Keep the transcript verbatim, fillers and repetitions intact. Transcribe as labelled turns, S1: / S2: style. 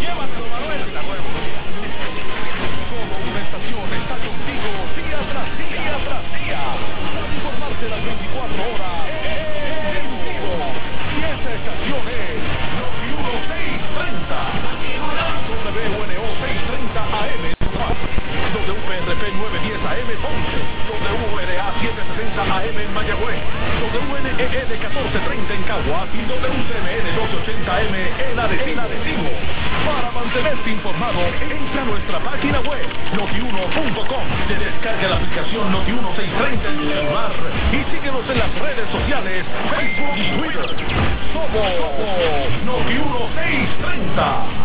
S1: Llévatelo, Manuel. La nueva. Solo una estación está contigo día tras día, día tras día. Para informarte las veinticuatro horas en vivo. Y esa estación es Noti uno seiscientos treinta. W N O seiscientos treinta A M. W P R P novecientos diez A M Ponce, W R A setecientos sesenta A M en Mayagüez, W N E L catorce treinta en Caguas y W C M N doce ochenta A M en Arecibo. Para mantenerte informado, entra a nuestra página web noti uno punto com, descarga la aplicación Noti uno seiscientos treinta en tu celular y síguenos en las redes sociales, Facebook y Twitter. Somos Noti uno seiscientos treinta.